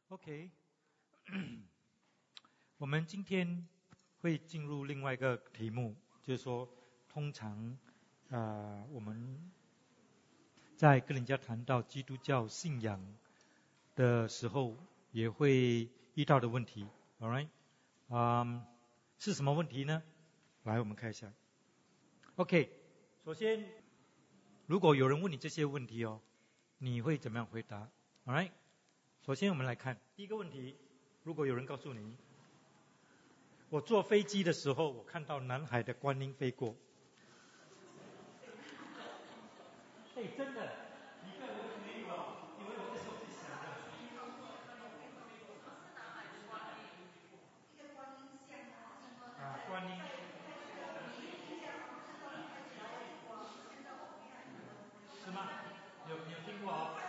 OK， 我们今天会进入另外一个题目，就是说，通常我们在跟人家谈到基督教信仰的时候，也会遇到的问题 ，All right，是什么问题呢？来，我们看一下。OK， 首先，如果有人问你这些问题哦，你会怎么样回答 ？All right。首先，我们来看第一个问题：如果有人告诉你，我坐飞机的时候，我看到南海的观音飞过，真的，你看我没有，因为我这时候在想的。观音。是吗？有听过哦？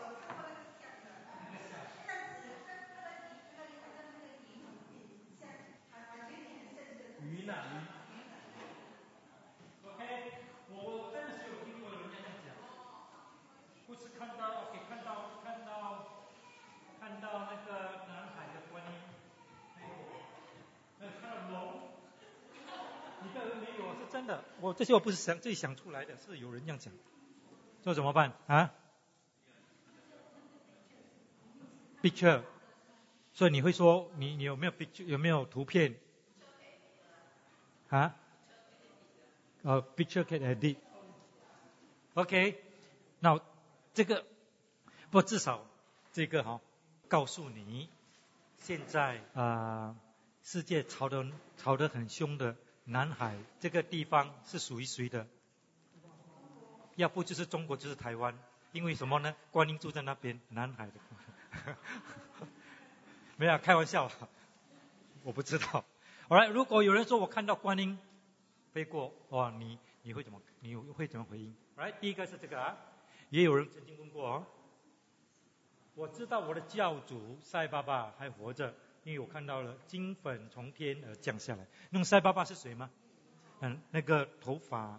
云啊云。OK， 我真的是有听过人家这样讲，不是看到 OK 看到那个南海的观音飞过，看到龙。你个人没有，是真的。这些我不是自己想出来的，是有人这样讲。这怎么办啊 ？Picture， 所以你会说你有没有 picture 有没有图片？啊？Picture can edit。OK， 那这个不至少这个告诉你，现在世界吵得很凶的南海这个地方是属于谁的？要不就是中国，就是台湾。因为什么呢？观音住在那边，南海的。没有，开玩笑，我不知道。Alright， 如果有人说我看到观音飞过，哇，你会怎么回应 ？Alright， 第一个是这个也有人曾经问过我知道我的教主赛巴巴还活着，因为我看到了金粉从天而降下来。那么赛巴巴是谁吗？那个头发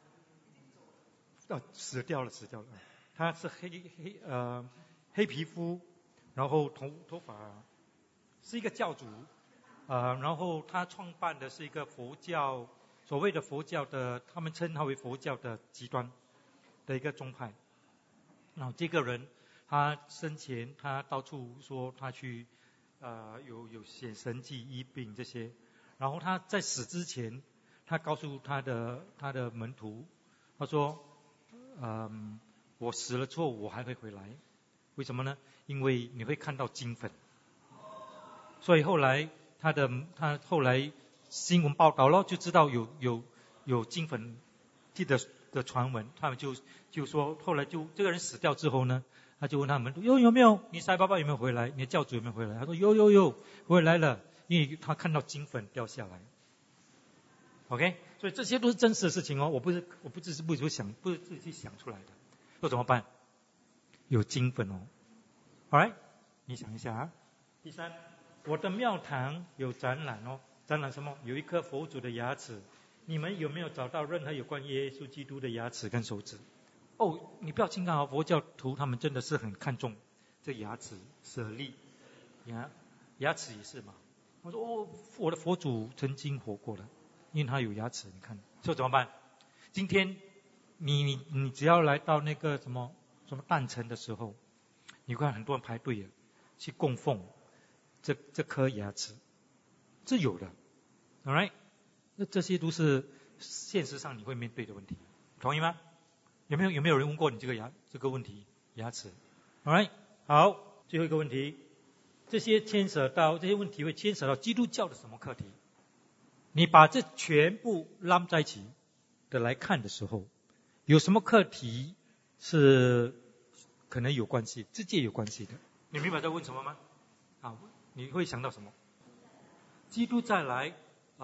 死掉了。他是黑皮肤，然后头发，是一个教主，然后他创办的是一个佛教，所谓的佛教的，他们称他为佛教的极端的一个宗派。然后这个人他生前他到处说他去有显神迹医病这些，然后他在死之前，他告诉他的门徒，他说我死了之后我还会回来，为什么呢？因为你会看到金粉。所以后来他后来新闻报道了，就知道有金粉的传闻，他们就说后来就这个人死掉之后呢，他就问他们有没有你赛巴巴有没有回来，你的教主有没有回来？他说有回来了，因为他看到金粉掉下来。OK， 所以这些都是真实的事情哦，我不是自己去想出来的。那怎么办？有金粉哦。Alright， 你想一下第三，我的庙堂有展览哦，展览什么？有一颗佛祖的牙齿，你们有没有找到任何有关耶稣基督的牙齿跟手指？你不要轻看佛教徒他们真的是很看重这牙齿舍利，牙齿也是嘛。我说我的佛祖曾经活过的，因为他有牙齿，你看，所以怎么办？今天你只要来到那个什么诞辰的时候，你看很多人排队去供奉这颗牙齿，是有的 ，alright， 那这些都是现实上你会面对的问题，同意吗？有没有人问过你这个问题？牙齿 ，alright， 好，最后一个问题，这些问题会牵扯到基督教的什么课题？你把这全部拉在一起的来看的时候，有什么课题是可能有关系，直接有关系的？你明白在问什么吗？你会想到什么？基督再来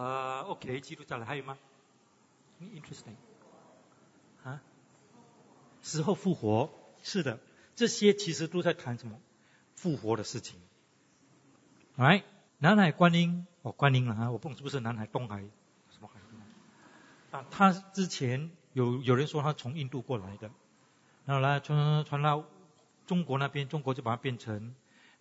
，OK， 基督再来还有吗 ？Interesting， 死后复活，是的，这些其实都在谈什么？复活的事情。来，南海观音，观音了我不懂是不是南海、东海，什么海？他之前有人说他从印度过来的，然后来传到中国那边，中国就把它变成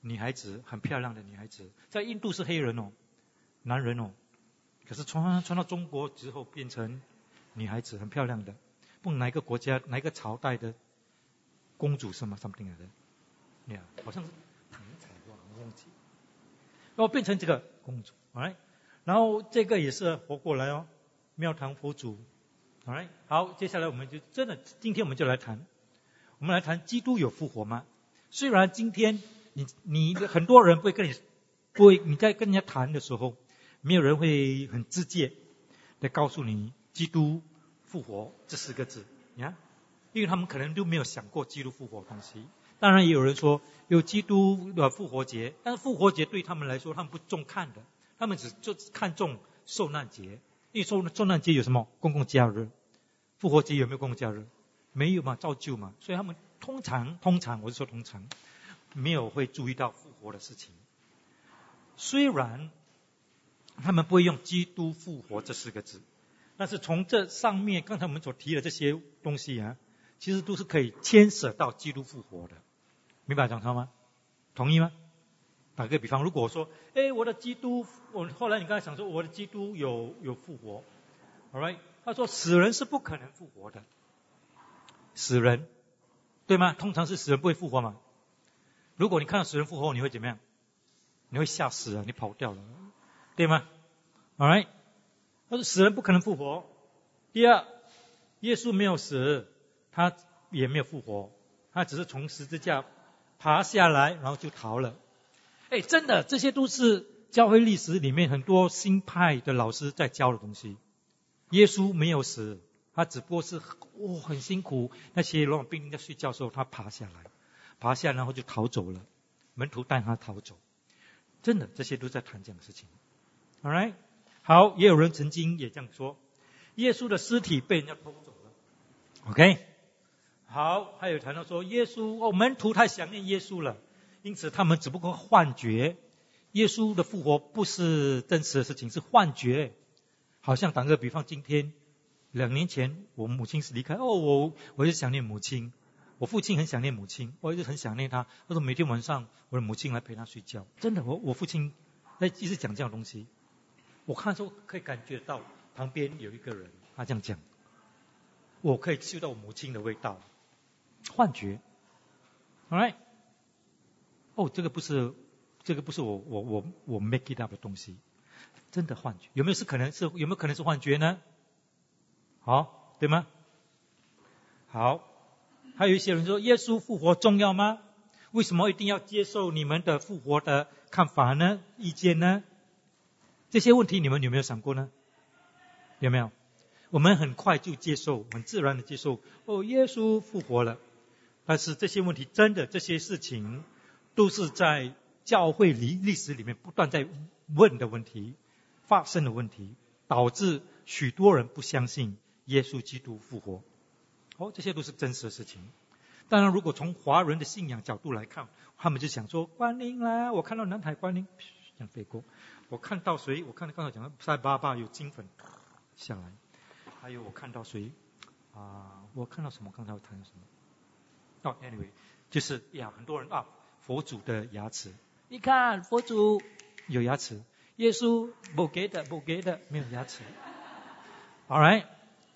女孩子，很漂亮的女孩子，在印度是黑人哦，男人哦，可是传到中国之后变成女孩子，很漂亮的，不哪一个国家哪一个朝代的公主是吗 ？something like that，好像是唐朝，我忘记，然后变成这个公主 ，alright， 然后这个也是活过来哦，庙堂佛祖 ，alright， 好，接下来我们就真的今天我们就来谈，我们来谈基督有复活吗？虽然今天你很多人不会你在跟人家谈的时候，没有人会很直接的告诉你基督复活这4个字呀，因为他们可能都没有想过基督复活的东西。当然也有人说有基督的复活节，但是复活节对他们来说他们不重看的，他们就看重受难节，因为受难节有什么公共假日，复活节有没有公共假日？没有嘛，照旧嘛，所以他们通常我是说通常没有会注意到复活的事情。虽然他们不会用基督复活这4个字，但是从这上面刚才我们所提的这些东西啊，其实都是可以牵涉到基督复活的，明白讲他吗？同意吗？打个比方，如果我说我的基督，后来你刚才想说我的基督有复活 alright， 他说死人是不可能复活的，死人对吗？通常是死人不会复活嘛。如果你看到死人复活，你会怎么样？你会吓死啊，你跑掉了，对吗？ alright， 他说死人不可能复活。第二，耶稣没有死，他也没有复活，他只是从十字架爬下来然后就逃了。真的，这些都是教会历史里面很多新派的老师在教的东西。耶稣没有死，他只不过是很辛苦，那些罗马兵丁在睡觉的时候他爬下来然后就逃走了，门徒带他逃走。真的，这些都在谈这样的事情。 alright， 好，也有人曾经也这样说，耶稣的尸体被人家偷走了。 OK， 好，还有谈到说耶稣门徒太想念耶稣了，因此他们只不过幻觉，耶稣的复活不是真实的事情，是幻觉。好像打个比方，今天2年前我母亲是离开，我就想念母亲，我父亲很想念母亲，我一直很想念他，我说每天晚上我的母亲来陪他睡觉。真的，我父亲在一直讲这样的东西，我看的时候可以感觉到旁边有一个人他这样讲，我可以嗅到我母亲的味道，幻觉。 alright， 这个不是我 make it up 的东西，真的幻觉。有没有可能是幻觉呢？好，对吗？好，还有一些人说耶稣复活重要吗？为什么一定要接受你们的复活的看法呢？意见呢？这些问题你们有没有想过呢？有没有？我们很快就接受，很自然的接受耶稣复活了，但是这些问题真的，这些事情都是在教会历史里面不断在问的问题，发生的问题，导致许多人不相信耶稣基督复活。这些都是真实的事情。当然如果从华人的信仰角度来看，他们就想说观音啦，我看到南海观音这样飞过，我看到谁？我看到刚才讲到塞巴巴有金粉下来，还有我看到谁我看到什么？刚才我谈什么？anyway， 就是很多人佛祖的牙齿，你看佛祖有牙齿，耶稣没给的没有牙齿。alright，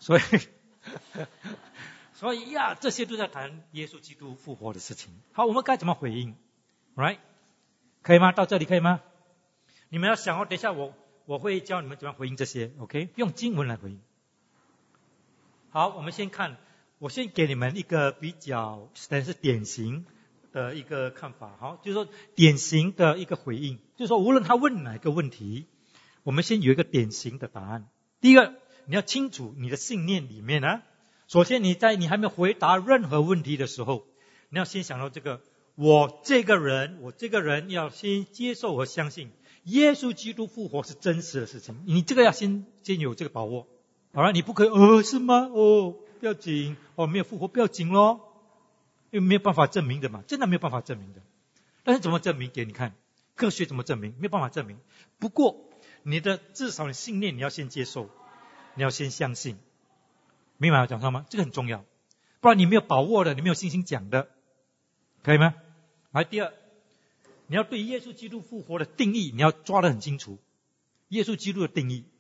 所以这些都在谈耶稣基督复活的事情。好，我们该怎么回应 ？Right， 可以吗？到这里可以吗？你们要想等一下我会教你们怎么回应这些 ，OK？ 用经文来回应。好，我们先看，我先给你们一个比较是典型的一个看法。好，就是说典型的一个回应，就是说无论他问哪个问题，我们先有一个典型的答案。第一个，你要清楚你的信念里面首先你还没有回答任何问题的时候，你要先想到这个，我这个人要先接受和相信耶稣基督复活是真实的事情，你这个要先有这个把握。好了，你不可以是吗？不要紧，没有复活不要紧咯，因为没有办法证明的嘛，真的没有办法证明的。但是怎么证明给你看？科学怎么证明？没有办法证明。不过至少你信念你要先接受，你要先相信。明白我讲什么吗？这个很重要，不然你没有把握的，你没有信心讲的，可以吗？来，第二， 你要对耶稣基督复活的定义，你要抓得很清楚。耶稣基督的定义，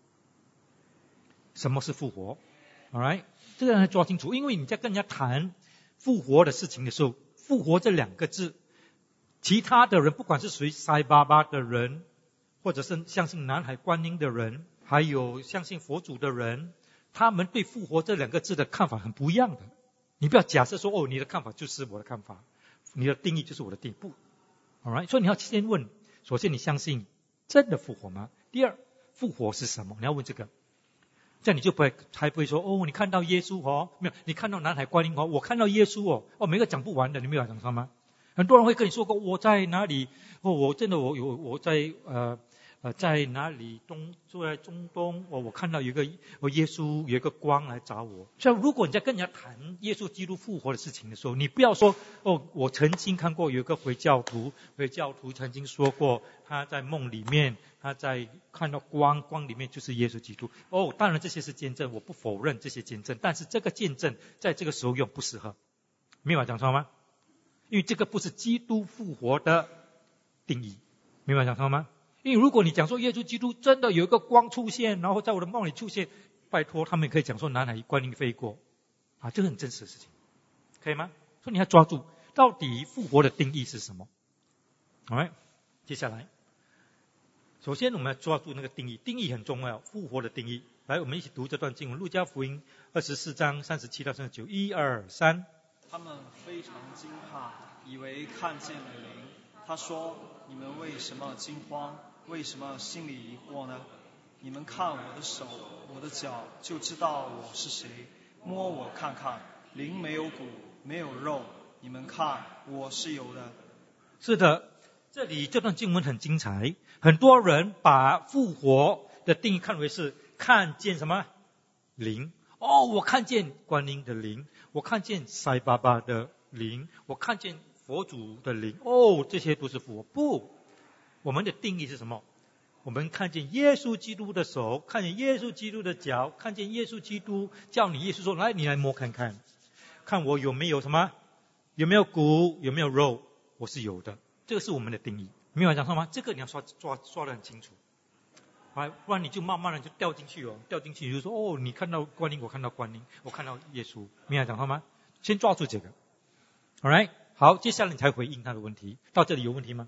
什么是复活 ？Alright， 这个要抓清楚，因为你在跟人家谈复活的事情的时候，复活这2个字，其他的人，不管是谁塞巴巴的人，或者是相信南海观音的人，还有相信佛祖的人，他们对复活这2个字的看法很不一样的。你不要假设说，你的看法就是我的看法，你的定义就是我的定义，不 ，Alright， 所以你要先问，首先你相信真的复活吗？第二，复活是什么？你要问这个，这样你就才不会说，你看到耶稣没有，你看到南海观音我看到耶稣每个讲不完的，你没有讲到吗？很多人会跟你说过，我在哪里？我真的我在在哪里住在中东，我看到有耶稣有一个光来找我。所以如果你在跟人家谈耶稣基督复活的事情的时候，你不要说我曾经看过有一个回教徒曾经说过，他在梦里面他在看到光里面就是耶稣基督。当然这些是见证，我不否认这些见证，但是这个见证在这个时候用不适合，明白讲错吗？因为这个不是基督复活的定义，明白讲错吗？因为如果你讲说耶稣基督真的有一个光出现，然后在我的梦里出现，拜托他们可以讲说南海观音飞过这是很真实的事情，可以吗？所以你要抓住到底复活的定义是什么。Alright， 接下来首先我们要抓住那个定义，定义很重要，复活的定义。来，我们一起读这段经文，路加福音24章37到39， 1、2、3。 他们非常惊怕，以为看见了灵。他说，你们为什么惊慌？为什么心里疑惑呢？你们看我的手，我的脚，就知道我是谁。摸我看看，灵没有骨，没有肉，你们看我是有的。 是的，这里这段经文很精彩。很多人把复活的定义看为是看见什么灵。我看见观音的灵，我看见塞巴巴的灵，我看见佛祖的灵，这些都是复活。不，我们的定义是什么？我们看见耶稣基督的手，看见耶稣基督的脚，看见耶稣基督叫你，耶稣说，来，你来摸看看，看我有没有什么，有没有骨，有没有肉，我是有的。这个是我们的定义，明白讲错吗？这个你要抓得很清楚，不然你就慢慢的就掉进去掉进去，你就说你看到观音，我看到观音，我看到耶稣，明白讲错吗？先抓住这个 ，alright， 好，接下来你才回应他的问题。到这里有问题吗？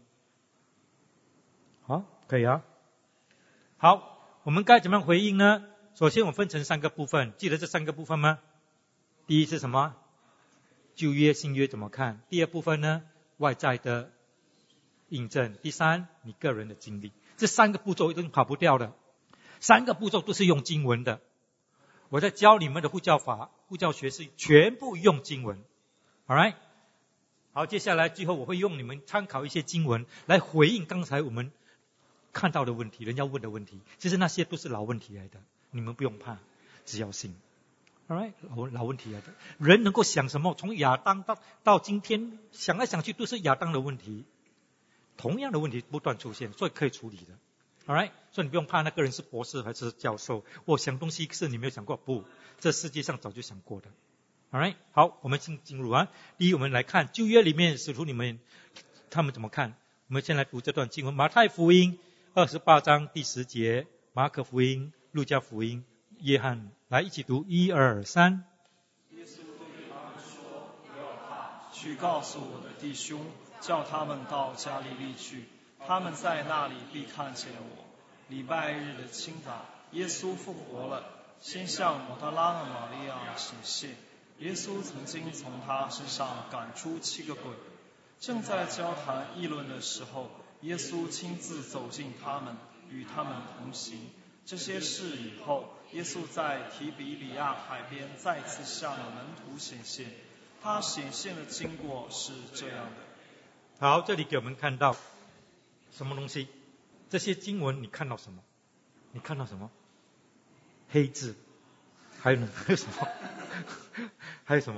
好，可以啊。好，我们该怎么样回应呢？首先我分成3个部分，记得这3个部分吗？第一是什么？旧约新约怎么看？第二部分呢？外在的印证。第3，你个人的经历。这3个步骤一定跑不掉的，3个步骤都是用经文的。我在教你们的护教法、护教学是全部用经文 ，alright。好，接下来最后我会用你们参考一些经文来回应刚才我们看到的问题，人家问的问题，其实那些都是老问题来的，你们不用怕，只要信。alright， 老问题来的，人能够想什么？从亚当到今天，想来想去都是亚当的问题，同样的问题不断出现，所以可以处理的。alright， 所以你不用怕那个人是博士还是教授，我想东西是你没有想过，不，这世界上早就想过的。alright， 好，我们进入第一，我们来看旧约里面使徒你们他们怎么看。我们先来读这段经文，马太福音28章第10节，马可福音、路加福音、约翰，来一起读，1、2、3。 耶稣对他们说，不要怕，去告诉我的弟兄，叫他们到加利利去，他们在那里必看见我。礼拜日的清早，耶稣复活了，先向抹大拉的玛利亚显现。耶稣曾经从他身上赶出7个鬼。正在交谈议论的时候，耶稣亲自走进他们，与他们同行。这些事以后，耶稣在提比里亚海边再次向门徒显现。他显现的经过是这样的。 好，这里给我们看到什么东西？这些经文你看到什么？你看到什么？黑字。还有什么？还有什么？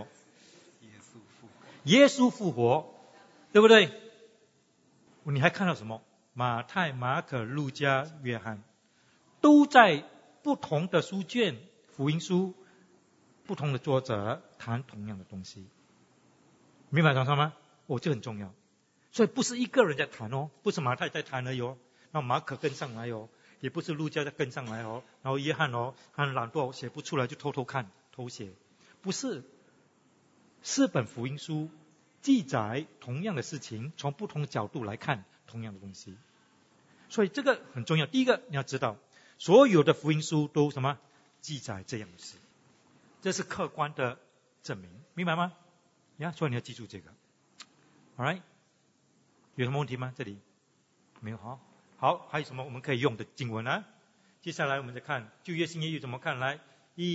耶稣复活，对不对？你还看到什么？马太、马可、路加、约翰，都在不同的书卷、福音书，不同的作者谈同样的东西。明白讲什么吗？这很重要。 所以不是一个人在谈哦，不是马太在谈而已哦，然后马可跟上来哦，也不是路加在跟上来哦，然后约翰哦，他懒惰写不出来就偷偷看偷写，不是，4本福音书记载同样的事情，从不同的角度来看同样的东西，所以这个很重要。第一个你要知道，所有的福音书都什么记载这样的事，这是客观的证明，明白吗？所以你要记住这个。Alright， 有什么问题吗？这里没有。好，还有什么我们可以用的经文呢？接下来我们再看旧约新约又怎么看。来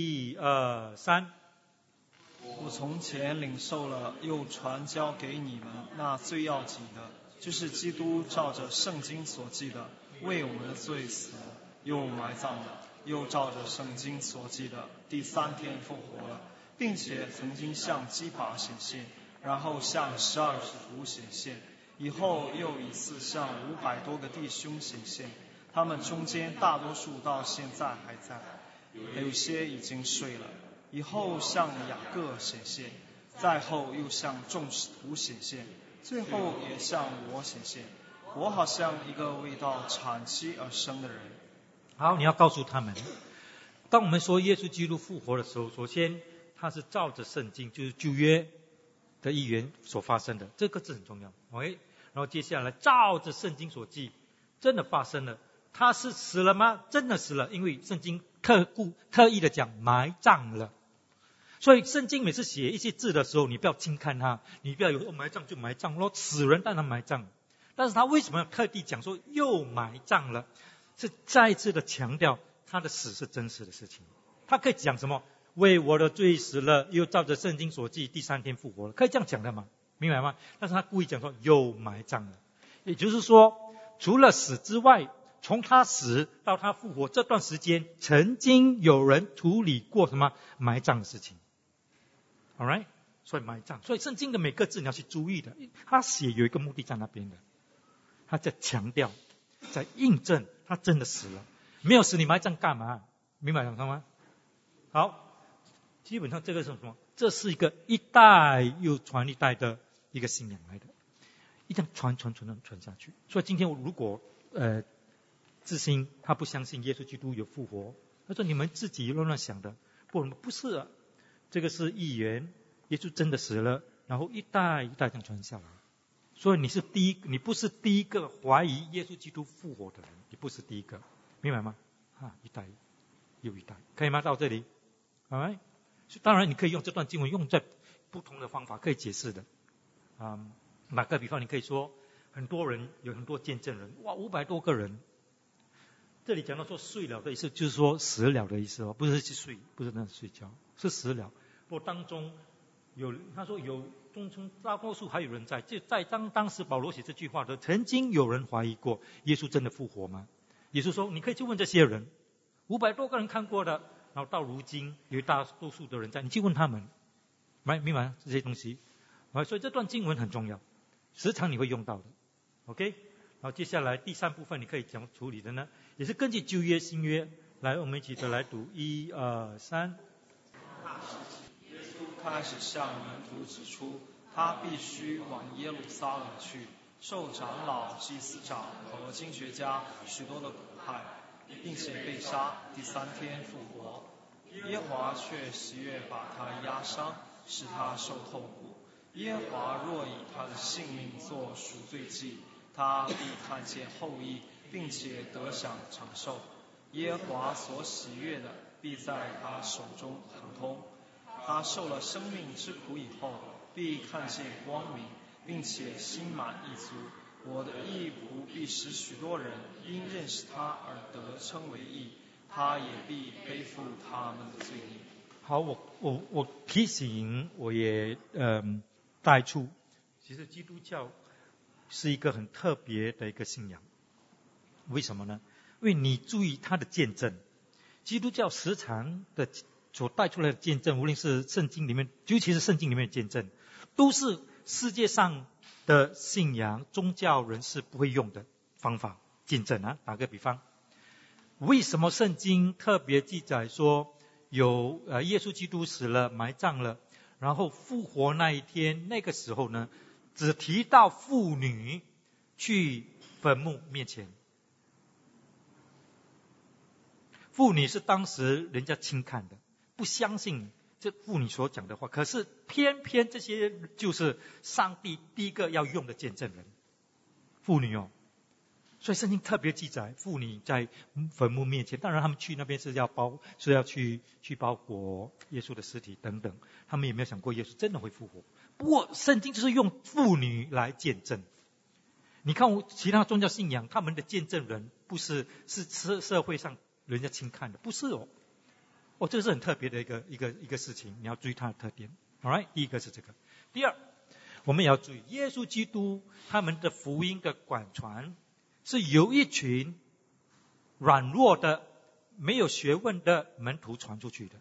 ，1、2、3。 我从前领受了，又传交给你们，那最要紧的，就是基督照着圣经所记的，为我们的罪死了，又埋葬了，又照着圣经所记的，第3天复活了，并且曾经向基法显现，然后向12使徒显现，以后又一次向500多个弟兄显现，他们中间大多数到现在还在，有些已经睡了。以后向雅各显现，再后又向众使徒显现，最后也向我显现。我好像一个未到产期而生的人。 好，你要告诉他们，当我们说耶稣基督复活的时候，首先他是照着圣经，就是旧约的预言所发生的，这个字很重要。然后接下来照着圣经所记，真的发生了。他是死了吗？真的死了，因为圣经特意的讲埋葬了。所以圣经每次写一些字的时候，你不要轻看它，你不要有埋葬就埋葬咯，死人当然埋葬。但是他为什么要特地讲说又埋葬了？是再一次的强调他的死是真实的事情。他可以讲什么？为我的罪死了，又照着圣经所记，第3天复活了，可以这样讲的嘛？明白吗？但是他故意讲说又埋葬了，也就是说，除了死之外，从他死到他复活这段时间，曾经有人处理过什么埋葬的事情。Alright， 所以埋葬，所以圣经的每个字你要去注意的，他写有一个目的在那边的，他在强调，在印证他真的死了，没有死你埋葬干嘛？明白吗？好，基本上这个是什么？这是一个一代又传一代的一个信仰来的，一定传下去。所以今天如果自心他不相信耶稣基督有复活，他说你们自己乱想的，不是啊。这个是预言，耶稣真的死了，然后一代一代这样传下来。所以你不是第一个怀疑耶稣基督复活的人，你不是第一个，明白吗？一代又一代，可以吗？到这里，当然你可以用这段经文用在不同的方法可以解释的。打个比方，你可以说很多人有很多见证人，500多个人。这里讲到说睡了的意思，就是说死了的意思哦，不是去睡，不是那睡觉，是死了。不过当中他说有中大多数还有人在，就在当时保罗写这句话的，曾经有人怀疑过耶稣真的复活吗？耶稣说你可以去问这些人，500多个人看过的，然后到如今有大多数的人在，你去问他们，明白这些东西。所以这段经文很重要，时常你会用到的。OK， 然后接下来第3部分你可以怎么处理的呢？也是根据旧约新约来，我们一起的来读1、2、3。 耶稣开始向门徒指出，他必须往耶路撒冷去，受长老、祭司长和经学家许多的苦害，并且被杀，第3天复活。耶和华却喜悦把他压伤，使他受痛苦。耶和华若以他的性命做赎罪祭，他必看见后裔，并且得享长寿。耶和华所喜悦的，必在他手中亨通。他受了生命之苦以后，必看见光明，并且心满意足。我的义仆必使许多人因认识他而得称为义，他也必背负他们的罪孽。 好，我提醒，我也带出，其实基督教是一个很特别的一个信仰。为什么呢？因为你注意他的见证，基督教时常的所带出来的见证，无论是圣经里面，尤其是圣经里面的见证，都是世界上的信仰宗教人士不会用的方法见证啊。打个比方，为什么圣经特别记载说有耶稣基督死了埋葬了，然后复活那一天，那个时候呢， 只提到妇女去坟墓面前。妇女是当时人家轻看的，不相信这妇女所讲的话，可是偏偏这些就是上帝第一个要用的见证人，妇女哦。所以圣经特别记载妇女在坟墓面前，当然他们去那边是要去包裹耶稣的尸体等等，他们也没有想过耶稣真的会复活。不过圣经就是用妇女来见证。你看其他宗教信仰，他们的见证人不是社会上人家轻看的，不是哦。这个是很特别的一个事情，你要注意它的特点。Alright， 第一个是这个。第二，我们也要注意耶稣基督他们的福音的广传是由一群软弱的没有学问的门徒传出去的。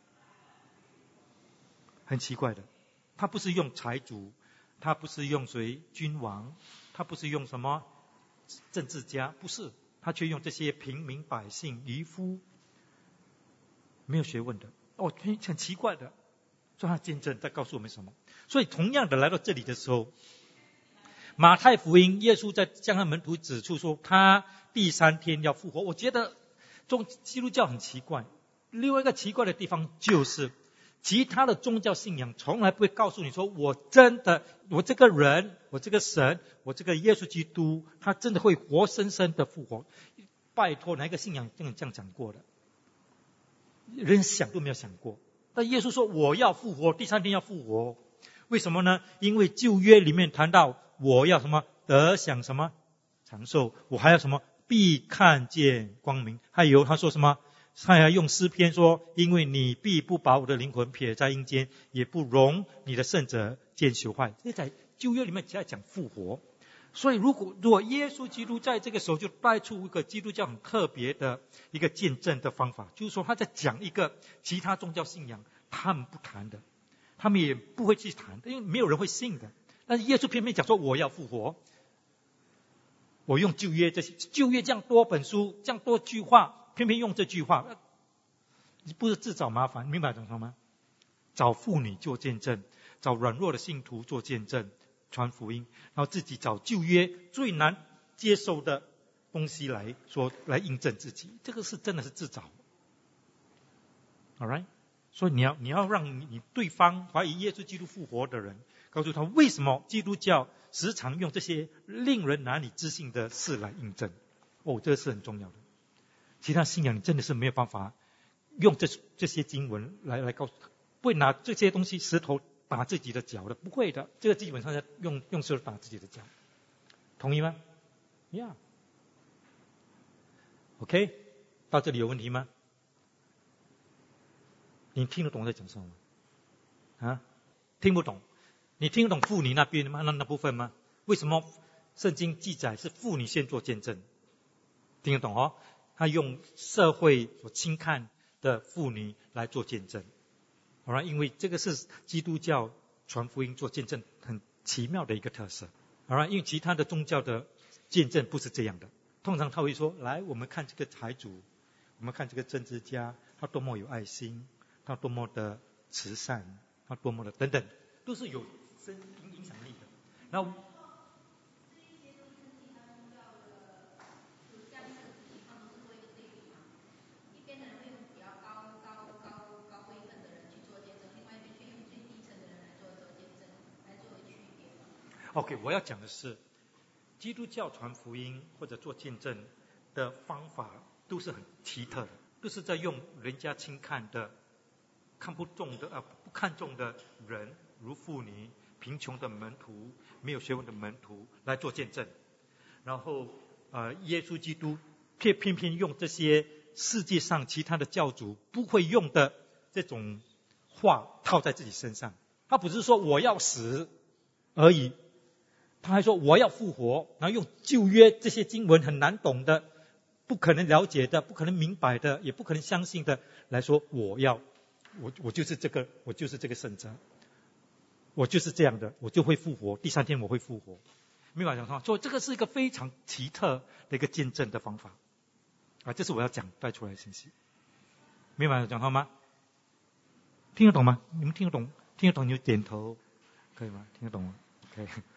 很奇怪的，他不是用财主，他不是用君王，他不是用什么政治家，不是，他却用这些平民百姓渔夫没有学问的。很奇怪的。所以他见证在告诉我们什么？所以同样的来到这里的时候，马太福音耶稣在向他门徒指出说他第3天要复活。我觉得基督教很奇怪，另外一个奇怪的地方就是其他的宗教信仰从来不会告诉你说我这个人，我这个神，我这个耶稣基督他真的会活生生的复活。拜托，哪一个信仰这样讲过的？人想都没有想过。但耶稣说我要复活，第3天要复活。为什么呢？因为旧约里面谈到我要什么得享什么长寿，我还要什么必看见光明。还有他说什么？他还用诗篇说，因为你必不把我的灵魂撇在阴间，也不容你的圣者见朽坏。这在旧约里面在讲复活。所以如果耶稣基督在这个时候就带出一个基督教很特别的一个见证的方法，就是说他在讲一个其他宗教信仰他们不谈的，他们也不会去谈的，因为没有人会信的。但是耶稣偏偏讲说我要复活。我用旧约这样多本书，这样多句话，偏偏用这句话，你不是自找麻烦？明白怎么说吗？找妇女做见证，找软弱的信徒做见证，传福音，然后自己找旧约最难接受的东西来印证自己，这个是真的是自找。Alright， 所以你要让你对方怀疑耶稣基督复活的人，告诉他为什么基督教时常用这些令人难以置信的事来印证。这是很重要的。其他信仰你真的是没有办法用这些经文来告诉他，不会拿这些东西石头打自己的脚的，不会的。这个基本上是用石头打自己的脚，同意吗？ Yeah。 OK， 到这里有问题吗？你听得懂我在讲什么吗？听不懂？你听得懂妇女那边吗？那部分吗？为什么圣经记载是妇女先做见证？听得懂哦？他用社会所轻看的妇女来做见证。好了，因为这个是基督教传福音做见证很奇妙的一个特色。好了，因为其他的宗教的见证不是这样的，通常他会说，来我们看这个财主，我们看这个政治家，他多么有爱心，他多么的慈善，他多么的等等，都是有影响力的。然后OK， 我要讲的是，基督教传福音或者做见证的方法都是很奇特的，都是在用人家轻看的、看不中的、不看重的人，如妇女、贫穷的门徒、没有学问的门徒来做见证。然后耶稣基督偏偏用这些世界上其他的教主不会用的这种话套在自己身上。他不是说我要死而已，他还说我要复活，然后用旧约这些经文很难懂的、不可能了解的、不可能明白的、也不可能相信的来说，我就是这个圣者，我就是这样的，我就会复活，第3天我会复活。明白讲什么？所以这个是一个非常奇特的一个见证的方法这是我要带出来的信息。明白讲话吗？听得懂吗？你们听得懂？听得懂你就点头，可以吗？听得懂吗？可以。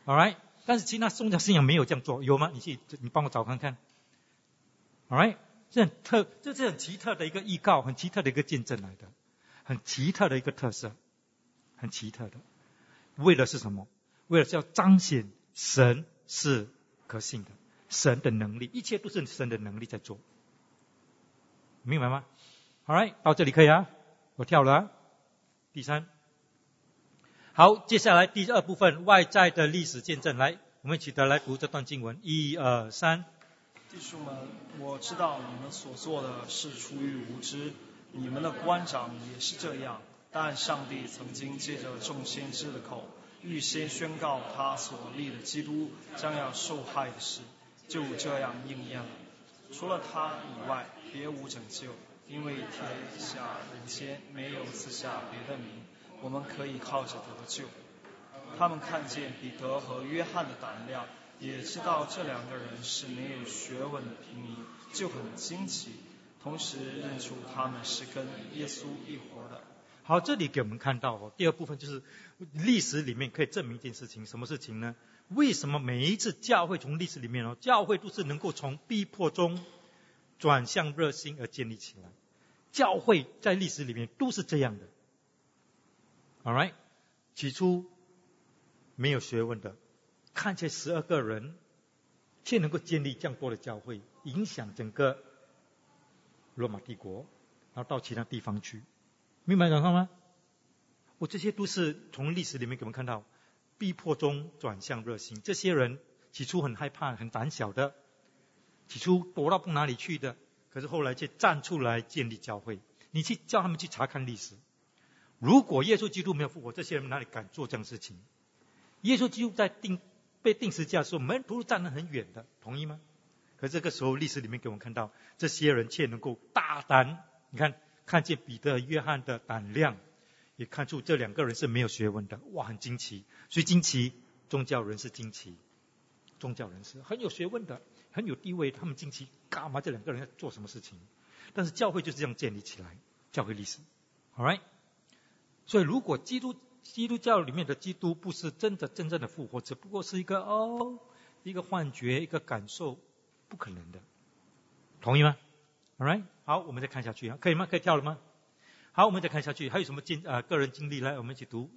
，All right？ 但是其他宗教信仰没有这样做，有吗？你帮我找看看。All right？ 这是很奇特的一个预告，很奇特的一个见证来的，很奇特的一个特色，很奇特的。为的是什么？为了是要彰显神是可信的，神的能力，一切都是神的能力在做，明白吗？ All right， 到这里可以啊，我跳了啊。第三，好，接下来第二部分，外在的历史见证。来，我们一起的来读这段经文，1、2、3。 弟兄们，我知道你们所做的是出于无知，你们的官长也是这样。但上帝曾经借着众先知的口，预先宣告他所立的基督将要受害的事，就这样应验了。除了他以外，别无拯救，因为天下人间没有赐下别的名，我们可以靠着得救。他们看见彼得和约翰的胆量，也知道这两个人是没有学问的平民，就很惊奇，同时认出他们是跟耶稣一伙的。 好，这里给我们看到第二部分就是历史里面可以证明一件事情，什么事情呢？为什么每一次教会从历史里面教会都是能够从逼迫中转向热心而建立起来？教会在历史里面都是这样的。All right， 起初没有学问的，看起来12个人，却能够建立这样多的教会，影响整个罗马帝国，然后到其他地方去。明白讲到吗？这些都是从历史里面给我们看到，逼迫中转向热心。这些人起初很害怕、很胆小的，起初躲到不哪里去的，可是后来却站出来建立教会。你去叫他们去查看历史，如果耶稣基督没有复活，这些人哪里敢做这样的事情？耶稣基督在被钉十字架的时候，门徒站得很远的，同意吗？可是这个时候历史里面给我们看到，这些人却能够大胆，你看见彼得、约翰的胆量，也看出这两个人是没有学问的，哇，很惊奇。所以惊奇，宗教人士惊奇，宗教人士很有学问的，很有地位，他们惊奇，干嘛这两个人要做什么事情？但是教会就是这样建立起来，教会历史 ，all right。所以如果基督教里面的基督不是真正的复活，只不过是一个幻觉，一个感受，不可能的，同意吗？ All right， 好，我们再看下去，可以吗？可以跳了吗？好，我们再看下去，还有什么个人经历？来，我们一起读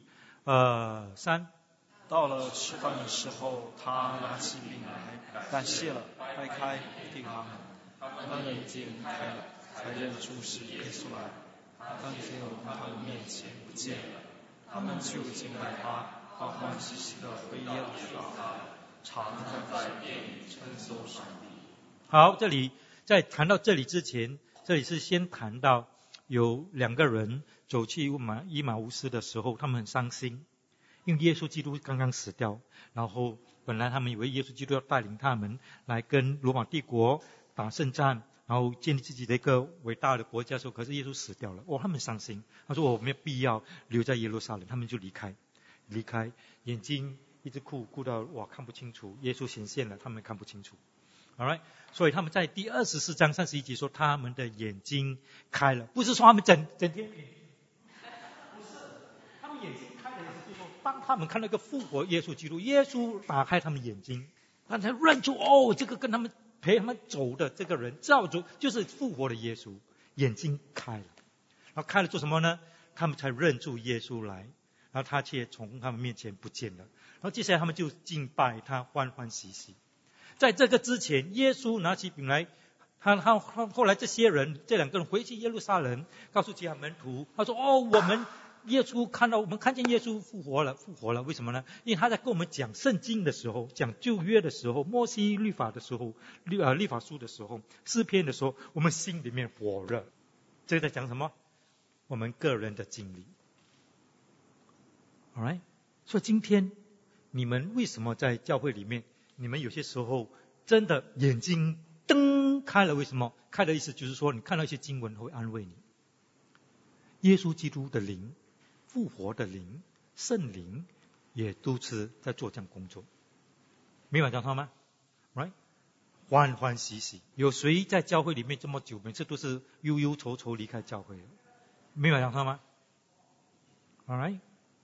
，1、2、3。 到了吃饭的时候，他拿起饼来，感谢了，掰开给他们，他们眼睛开了，才认出是耶稣来。当天他们面前不见了，他们就敬拜他，欢欢喜喜的回耶路撒冷，常在神殿里称颂上帝。 好，这里在谈到这里之前，这里是先谈到有两个人走去以马忤斯的时候，他们很伤心，因为耶稣基督刚刚死掉，然后本来他们以为耶稣基督要带领他们来跟罗马帝国打胜仗，然后建立自己的一个伟大的国家的时候，可是耶稣死掉了，他们伤心。他说我没有必要留在耶路撒冷，他们就离开，眼睛一直哭到看不清楚，耶稣显现了，他们看不清楚。All right， 所以他们在第24章31节说他们的眼睛开了，不是说他们整天眼睛，不是，他们眼睛开了，就是说当他们看到一个复活耶稣基督，耶稣打开他们眼睛，他才认出这个跟他们陪他们走的这个人照着就是复活的耶稣，眼睛开了，然后开了做什么呢？他们才认出耶稣来，然后他却从他们面前不见了，然后接下来他们就敬拜他，欢欢喜喜。在这个之前，耶稣拿起饼来，他后来这两个人回去耶路撒冷，告诉其他门徒，他说我们看见耶稣复活了，为什么呢？因为他在跟我们讲圣经的时候，讲旧约的时候，摩西律法的时候，律法书的时候，诗篇的时候，我们心里面火热。这个在讲什么？我们个人的经历。All right， 所以今天你们为什么在教会里面，你们有些时候真的眼睛灯开了？为什么？开的意思就是说，你看到一些经文会安慰你。耶稣基督的灵，复活的灵，圣灵也都是在做这样工作。明白讲话吗？ Right， 欢欢喜喜。有谁在教会里面这么久，每次都是忧忧愁愁离开教会了？明白讲话吗？ All right，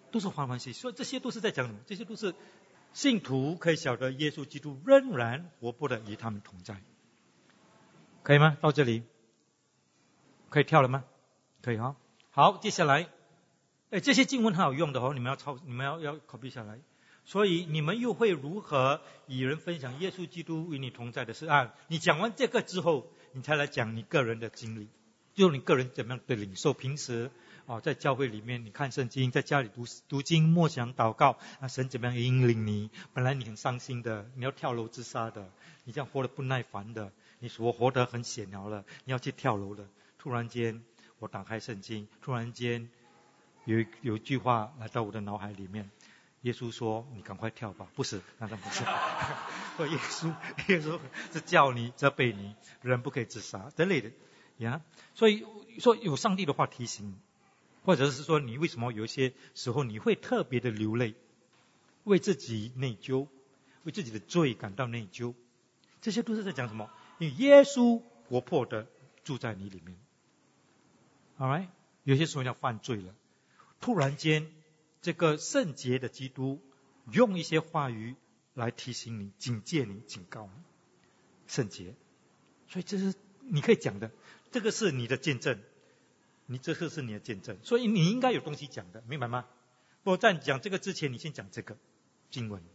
都是欢欢喜喜。所以这些都是在讲什么？这些都是信徒可以晓得耶稣基督仍然活泼的与他们同在。可以吗？到这里可以跳了吗？可以哈。好，接下来，这些经文很好用的哦，你们要 copy 下来。所以你们又会如何与人分享耶稣基督与你同在的事啊？你讲完这个之后，你才来讲你个人的经历，就你个人怎么样的领受。平时在教会里面你看圣经，在家里读经默想祷告，神怎么样引领你？本来你很伤心的，你要跳楼自杀的，你这样活得不耐烦的，你说我活得很险了，你要去跳楼的，突然间我打开圣经，突然间有一句话来到我的脑海里面。耶稣说你赶快跳吧，不是，那不是耶稣是叫你责备你，人不可以自杀之类的呀。所以说有上帝的话提醒，或者是说你为什么有一些时候你会特别的流泪，为自己内疚，为自己的罪感到内疚，这些都是在讲什么？因为耶稣活泼的住在你里面。 Alright， 有些时候要犯罪了，突然间这个圣洁的基督用一些话语来提醒你、警戒你、警告你，圣洁。所以这是你可以讲的，这个是你的见证，这个是你的见证，所以你应该有东西讲的，明白吗？不过在讲这个之前，你先讲这个经文，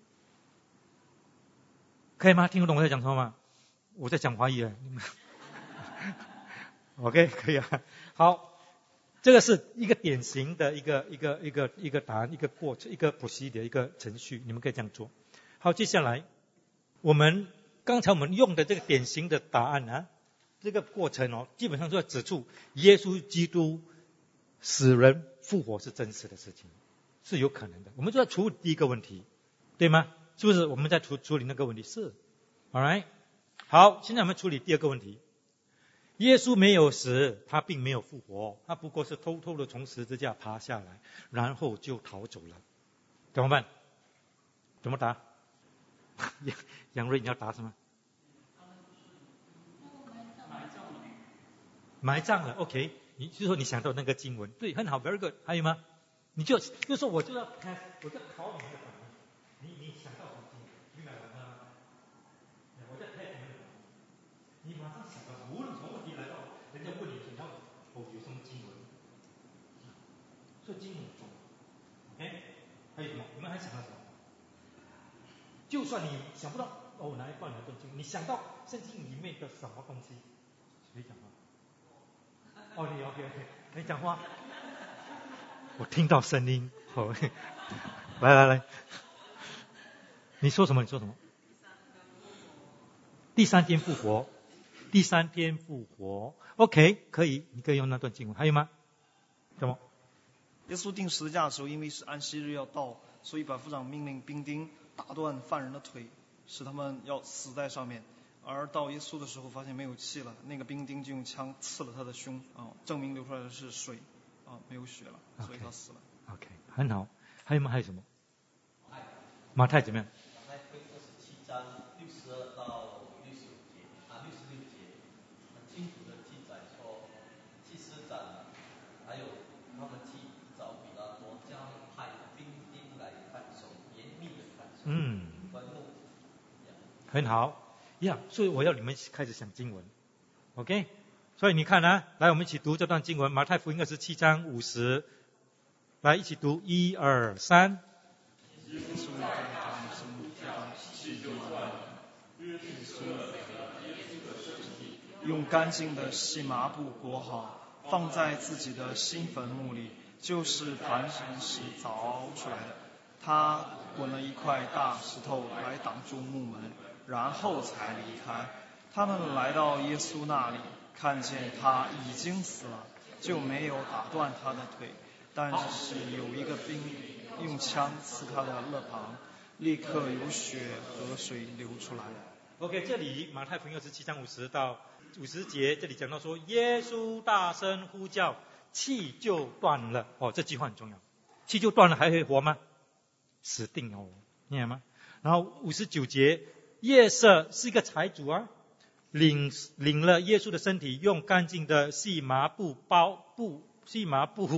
可以吗？听得懂我在讲什么吗？我在讲华语啊。OK， 可以啊。好。这个是一个典型的一个答案，一个过程，一个补习的一个程序，你们可以这样做。好，接下来刚才我们用的这个典型的答案啊，这个过程基本上就要指出耶稣基督死人复活是真实的事情，是有可能的。我们就要处理第一个问题，对吗？是不是我们在处理那个问题？是 ，alright。好，现在我们处理第二个问题。耶稣没有死，他并没有复活，他不过是偷偷的从十字架爬下来，然后就逃走了。怎么办？怎么答？杨瑞，你要答什么？埋葬了。OK， 你就说你想到那个经文，对，很好 ，very good。还有吗？你就说我就要考你们的反应，你想到什么经文？明白吗？我在猜你们的反应，你马上想到，无论什么问题来到，人家问你你要有什么经文？所以经文很重要。OK， 还有什么？你们还想到什么？就算你想不到哪一段经文，你想到圣经里面的什么东西？谁讲话？你 OK， 你讲话。我听到声音。来，你说什么？第三天复活。OK， 可以，你可以用那段经文。还有吗？什么？ 耶稣钉十字架的时候，因为是安息日要到，所以百夫长命令兵丁打断犯人的腿，使他们要死在上面。而到耶稣的时候，发现没有气了，那个兵丁就用枪刺了他的胸，证明流出来的是水，没有血了，所以他死了。 OK， 很好。还有吗？还有什么？马太怎么样？ 马太福音27章62到66节，66节，很清楚的记载说，祭司长还有他们去找比拉多，叫他们派兵丁来看守，严密的看守坟墓。 很好所以我要你们开始想经文 ，OK？ 所以你看啊，来我们一起读这段经文，马太福音27章50，来一起读，1、2、3。 用干净的细麻布裹好，放在自己的新坟墓里，就是磐石时凿出来的。他滚了一块大石头来挡住墓门，然后才离开。他们来到耶稣那里，看见他已经死了，就没有打断他的腿，但是有一个兵用枪刺他的肋旁，立刻有血和水流出来。 OK， 这里马太福音27章50到50节，这里讲到说，耶稣大声呼叫，气就断了。这句话很重要，气就断了还会活吗？死定了，明白吗？然后59节，约瑟是一个财主领了耶稣的身体，用干净的细麻布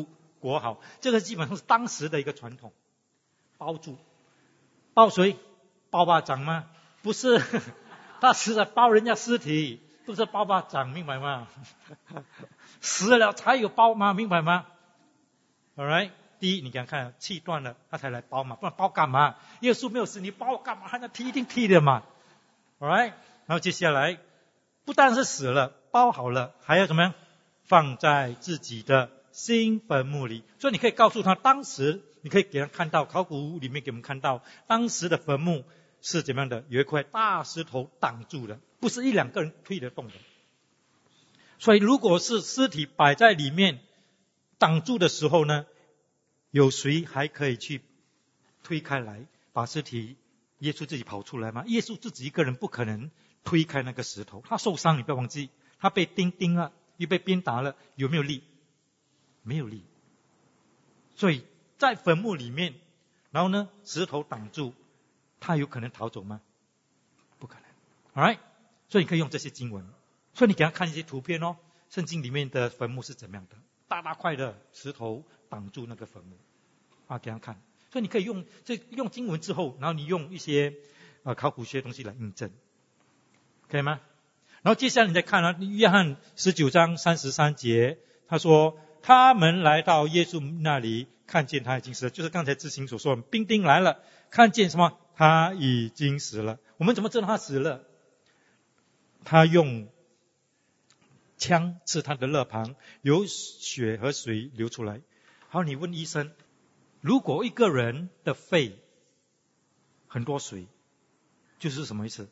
裹好，这个基本上是当时的一个传统，包住。包谁？包巴掌吗？不是，他是在包人家尸体，不是包巴掌，明白吗？死了才有包吗？明白吗 ？Alright， 第一，你想看气断了，他才来包嘛，不然包干嘛？耶稣没有死，你包干嘛？他那踢一定踢的嘛。Alright， 然后接下来不但是死了，包好了，还要怎么样？放在自己的新坟墓里。所以你可以告诉他，当时你可以给他看到，考古里面给我们看到，当时的坟墓是怎么样的？有一块大石头挡住的，不是一两个人推得动的。所以如果是尸体摆在里面挡住的时候呢，有谁还可以去推开来把尸体？耶稣自己跑出来吗？耶稣自己一个人不可能推开那个石头，他受伤，你不要忘记，他被钉了，又被鞭打了，有没有力？没有力。所以在坟墓里面，然后呢，石头挡住，他有可能逃走吗？不可能。Alright， 所以你可以用这些经文。所以你给他看一些图片哦，圣经里面的坟墓是怎么样的，大大块的石头挡住那个坟墓啊，给他看。所以你可以用经文之后，然后你用一些考古学的东西来印证，可以吗？然后接下来你再看啊，约翰19章33节，他说他们来到耶稣那里，看见他已经死了，就是刚才志行所说，兵丁来了，看见什么？他已经死了。我们怎么知道他死了？他用枪刺他的肋旁，有血和水流出来。好，你问医生，如果一个人的肺很多水，就是什么意思？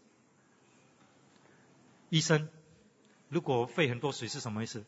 医生，如果肺很多水是什么意思？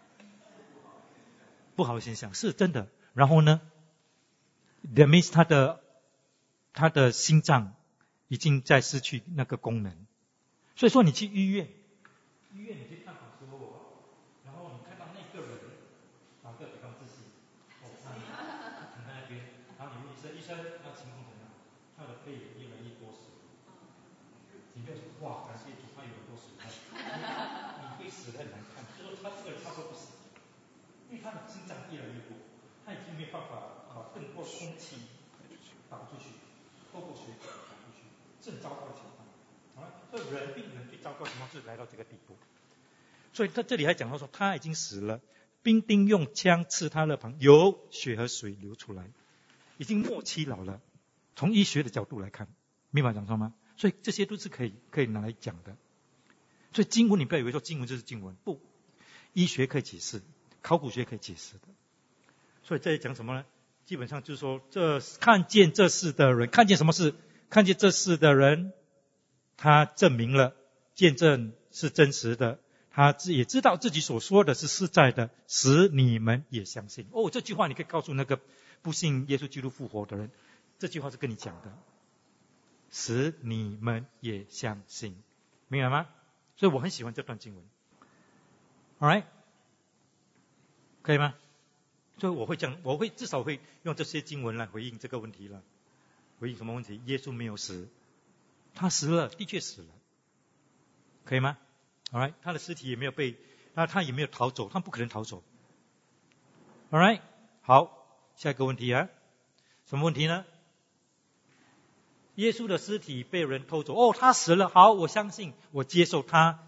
不好的现象，是真的。然后呢 ，that means 他的心脏已经在失去那个功能。所以说你去医院你去看的时候，然后你看到那个人不要比较自信，躺在那边，然后你问医生，那情况怎样？他的肺越来越多水。你不要说哇，感谢主，他有很多水。你会死得很难看，就说他这个人差不多不死，因为他的心脏越来越多，他已经没有办法把更多空气打出去，透过血管打出去，是很糟糕的情况。所以病人最糟糕的情况是来到这个地步。所以他这里还讲到说他已经死了，兵丁用枪刺他肋旁，有血和水流出来，已经末期老了。从医学的角度来看，明白讲错吗？所以这些都是可以拿来讲的。所以经文你不要以为说经文就是经文，不，医学可以解释，考古学可以解释的。所以这里讲什么呢？基本上就是说，这看见这事的人，看见什么事？看见这事的人，他证明了见证是真实的，他也知道自己所说的是实在的，使你们也相信。哦，这句话你可以告诉那个不信耶稣基督复活的人，这句话是跟你讲的，使你们也相信，明白吗？所以我很喜欢这段经文。Alright， 可以吗？所以我会至少会用这些经文来回应这个问题了。回应什么问题？耶稣没有死，他死了，的确死了，可以吗 ？Alright， 他的尸体也没有他也没有逃走，他不可能逃走。Alright， 好，下一个问题啊，什么问题呢？耶稣的尸体被人偷走，哦，他死了，好，我相信，我接受他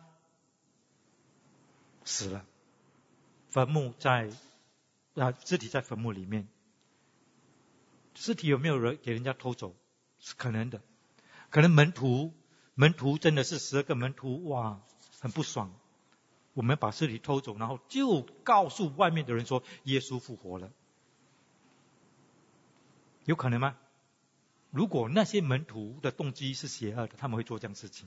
死了，尸体在坟墓里面，尸体有没有人给人家偷走？是可能的，可能门徒真的是12个门徒，哇，很不爽，我们把尸体偷走，然后就告诉外面的人说耶稣复活了，有可能吗？如果那些门徒的动机是邪恶的，他们会做这样的事情。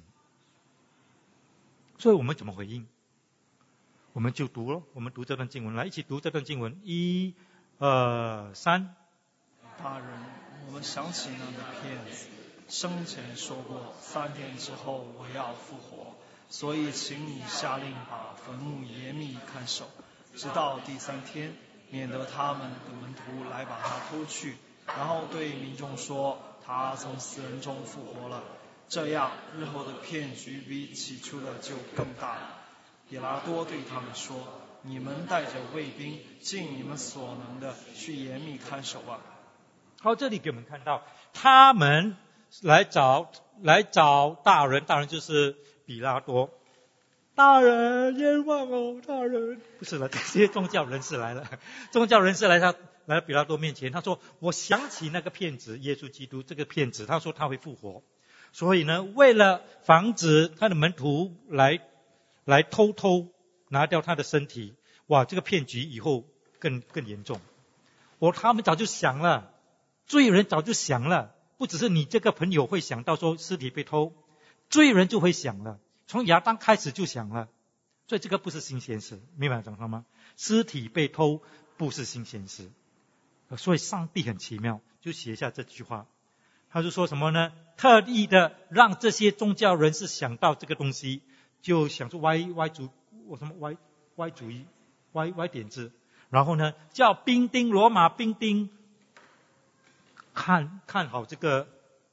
所以我们怎么回应？我们就读咯，我们读这段经文，来一起读这段经文，1、2、3。 大人，我们想起那个骗子，生前说过3天之后我要复活，所以请你下令把坟墓严密看守，直到第3天，免得他们的门徒来把他偷去，然后对民众说他从死人中复活了，这样日后的骗局比起初的就更大了。比拉多对他们说， 你们带着卫兵，尽你们所能的去严密看守啊。 好，这里给我们看到，他们来找大人，大人就是比拉多。大人冤枉哦，大人不是了，这些宗教人士来了，他来到比拉多面前，他说：我想起那个骗子耶稣基督，这个骗子，他说他会复活，所以呢，为了防止他的门徒来偷拿掉他的身体，哇，这个骗局以后更严重。他们早就想了，罪人早就想了，不只是你这个朋友会想到说尸体被偷，罪人就会想了，从亚当开始就想了，所以这个不是新鲜事，明白讲吗？尸体被偷不是新鲜事，所以上帝很奇妙，就写下这句话，他就说什么呢？特意的让这些宗教人士想到这个东西，就想出歪主意、歪点子，然后呢，叫罗马兵丁看好这个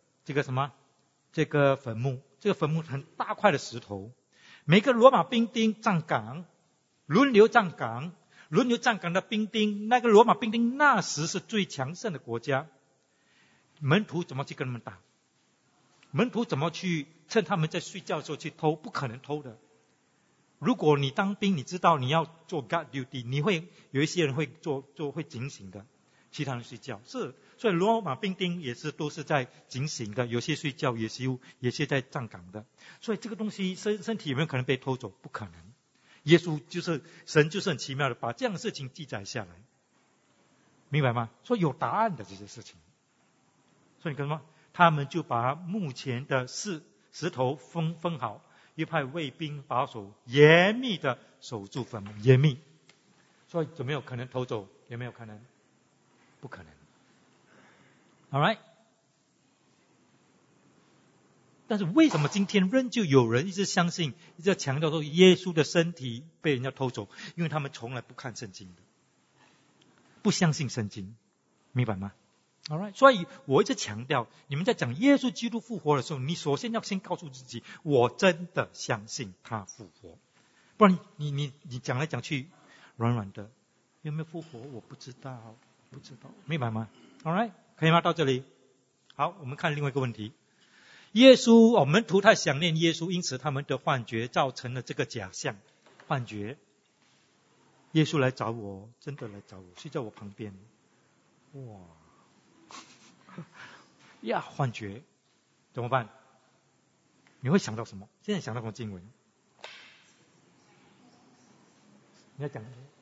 坟墓。这个坟墓很大块的石头，每个罗马兵丁站岗，轮流站岗的兵丁，那个罗马兵丁那时是最强盛的国家，门徒怎么去跟他们打？门徒怎么去趁他们在睡觉的时候去偷？不可能偷的。如果你当兵，你知道你要做 guard duty， 你会有一些人会会警醒的，其他人睡觉。所以罗马兵丁都是在警醒的，有些睡觉，有些在站岗的。所以这个东西身体有没有可能被偷走？不可能。神就是很奇妙的把这样的事情记载下来，明白吗？所以有答案的这些事情。所以你看什么？他们就把墓前的石头封好，又派卫兵把守，严密的守住坟墓，严密。所以有没有可能偷走？有没有可能？不可能。All right， 但是为什么今天仍旧有人一直相信，一直强调说耶稣的身体被人家偷走？因为他们从来不看圣经的，不相信圣经，明白吗？ All right， 所以我一直强调，你们在讲耶稣基督复活的时候，你首先要先告诉自己，我真的相信他复活，不然你讲来讲去软软的，有没有复活我不知道，明白吗？ All right， 可以吗？到这里好，我们看另外一个问题。门徒太想念耶稣，因此他们的幻觉造成了这个假象。幻觉，耶稣来找我，真的来找我，睡在我旁边，哇呀，幻觉怎么办？你会想到什么？现在想到什么经文？你要讲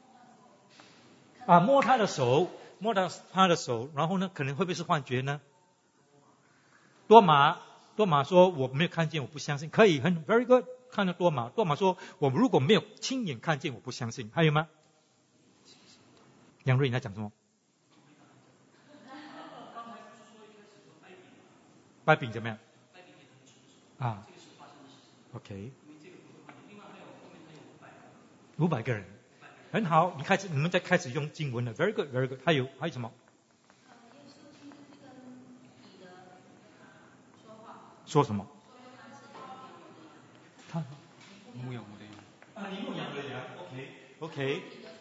摸他的手，然后呢，可能会不会是幻觉呢？多马说我没有看见，我不相信。可以，很 very good， 看到多马说我如果没有亲眼看见，我不相信。还有吗？杨瑞，你在讲什么？掰饼怎么样？OK， 500个人，很好，你们在开始用经文了 ，very good， very good。还有什么？说什么？他牧羊我的羊你牧羊的羊 ，OK。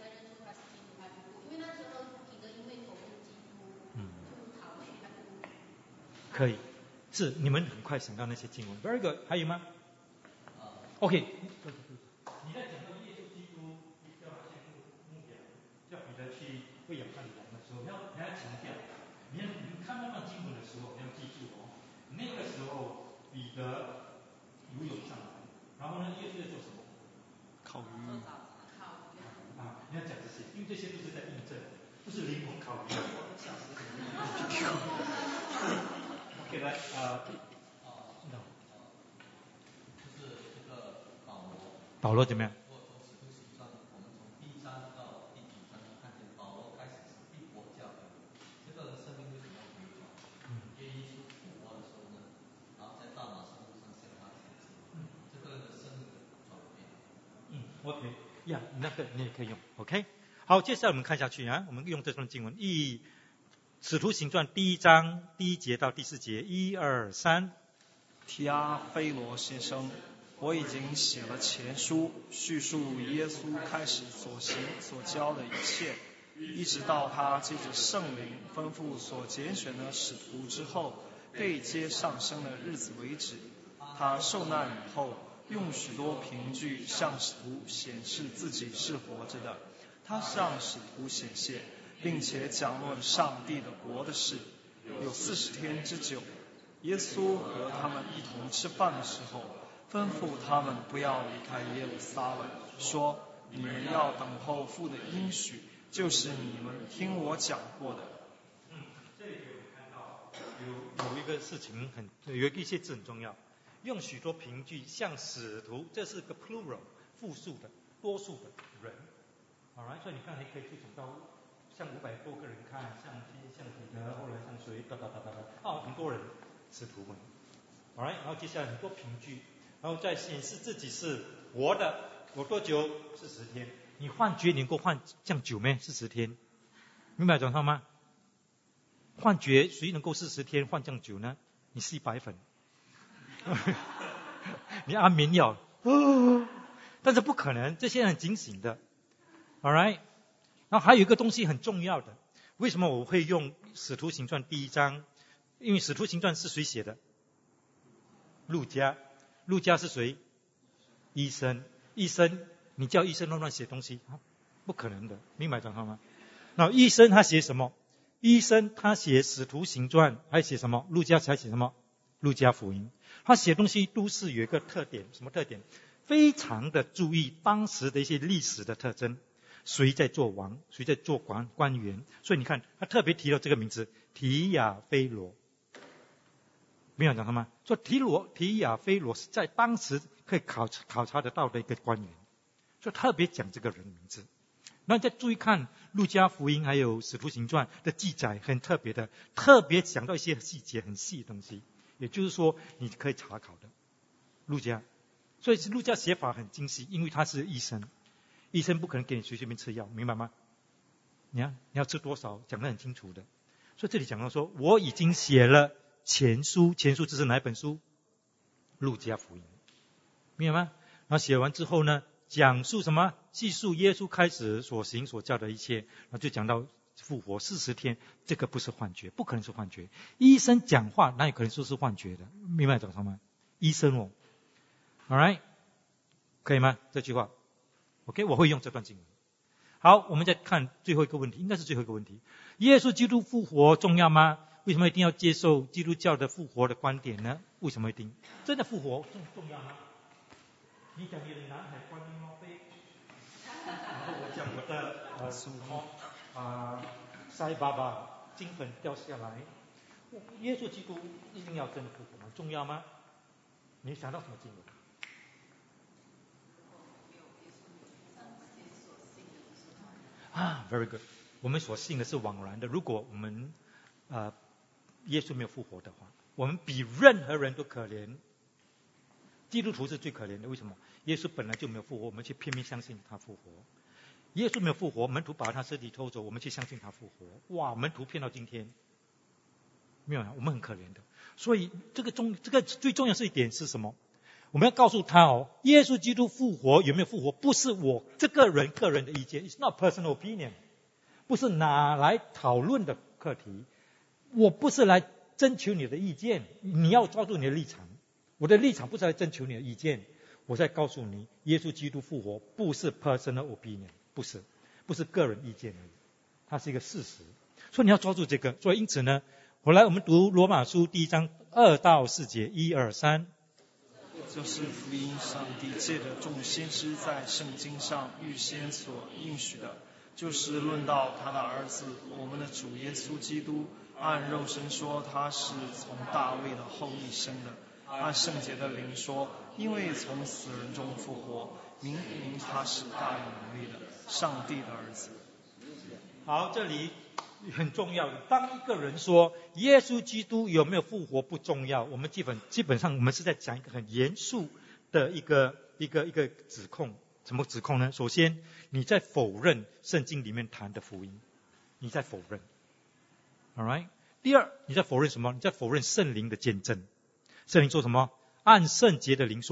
可以，是你们很快想到那些经文 ，very good。还有吗？OK， 你在讲到耶稣基督叫那些牧羊，叫彼得去喂养他的羊的时候，你要强调，你看那段经文的时候，你要记住哦，那个时候彼得游泳上来，然后呢，耶稣在做什么？ 烤鱼。 你要讲这些，因为这些都是在印证，不是灵魂烤鱼。OK， 来就是这个保罗怎么样？ 我们从第1章到第9章看见保罗开始是帝国教育，这个人生命为什么要回转？因为耶稣复活的时候呢，然后在大马士路上向他显现，这个人的生命的转变。 OK， 呀，那个你也可以用 ，OK。好，接下来我们看下去啊，我们用这段经文，使徒行传第1章第1节到第4节，1、2、3。 提阿非罗先生， 我已经写了前书，叙述耶稣开始所行所教的一切，一直到他借着圣灵吩咐所拣选的使徒之后被接上升的日子为止。他受难以后，用许多凭据向使徒显示自己是活着的。他向使徒显现，并且讲论上帝的国的事，有40天之久。耶稣和他们一同吃饭的时候，吩咐他们不要离开耶路撒冷，说：你们要等候父的应许，就是你们听我讲过的。 这里我们看到有一个事情有一些字很重要，用许多凭据向使徒，这是个 plural 复数的多数的人。Alright， 所以你看还可以去总到像500多个人看，像彼得，后来像谁，很多人使徒们。Alright， 然后接下来很多凭据，然后再显示自己是活的，活多久？40天。你幻觉你能够幻这样久咩？40天，明白讲他吗？幻觉谁能够40天幻这样久呢？你是100分，你安眠药，但是不可能，这些很警醒的。Alright， 然后还有一个东西很重要的，为什么我会用使徒行传第1章？因为使徒行传是谁写的？路加。路加是谁？医生。你叫医生乱写东西，不可能的，明白讲好吗？那医生他写什么？医生他写使徒行传，还写什么？路加才写什么？路加福音。他写东西都是有一个特点，什么特点？非常的注意当时的一些历史的特征。谁在做王，谁在做官员，所以你看他特别提到这个名字提亚非罗，没有讲他吗？说提亚非罗是在当时可以考察得到的一个官员，所以特别讲这个人名字。那再注意看路加福音还有使徒行传的记载，很特别的，特别讲到一些细节很细的东西，也就是说你可以查考的路加。所以路加写法很精细，因为他是医生，医生不可能给你随便吃药，明白吗？你要吃多少讲得很清楚的。所以这里讲到说我已经写了前书这是哪一本书？路加福音，明白吗？然后写完之后呢，讲述什么？记述耶稣开始所行所教的一切，然后就讲到复活40天，这个不是幻觉，不可能是幻觉。医生讲话哪有可能说是幻觉的？明白讲吗？医生哦 ，Alright， 可以吗？这句话 ，OK， 我会用这段经文。好，我们再看最后一个问题，应该是最后一个问题：耶稣基督复活重要吗？为什么一定要接受基督教的复活的观点呢？为什么一定？真的复活重要吗？你讲你的南海观音猫飞，然后我讲我的塞巴巴金粉掉下来，耶稣基督一定要真的复活吗？重要吗？你想到什么经文？Very good。我们所信的是枉然的。如果我们耶稣没有复活的话，我们比任何人都可怜。基督徒是最可怜的，为什么？耶稣本来就没有复活，我们却偏偏相信他复活。耶稣没有复活，门徒把他身体偷走，我们却相信他复活。哇，门徒骗到今天，没有啊，我们很可怜的。所以这个最重要是一点是什么？我们要告诉他耶稣基督复活有没有复活，不是我这个人个人的意见 ，It's not personal opinion， 不是拿来讨论的课题。我不是来征求你的意见，你要抓住你的立场。我的立场不是来征求你的意见，我在告诉你，耶稣基督复活不是 personal opinion， 不是个人意见而已，它是一个事实。所以你要抓住这个。所以因此呢，我们读罗马书第1章2到4节，1、2、3。 就是福音上帝借着众先知在圣经上预先所应许的，就是论到他的儿子，我们的主耶稣基督，按肉身说他是从大卫的后裔生的，按圣洁的灵说，因为从死人中复活，明明他是大有能力的上帝的儿子。 好，这里很重要的。当一个人说耶稣基督有没有复活不重要，我们基本上我们是在讲一个很严肃的一个指控。什么指控呢？首先，你在否认圣经里面谈的福音，你在否认。Alright。第二，你在否认什么？你在否认圣灵的见证。圣灵说什么？按圣洁的灵说，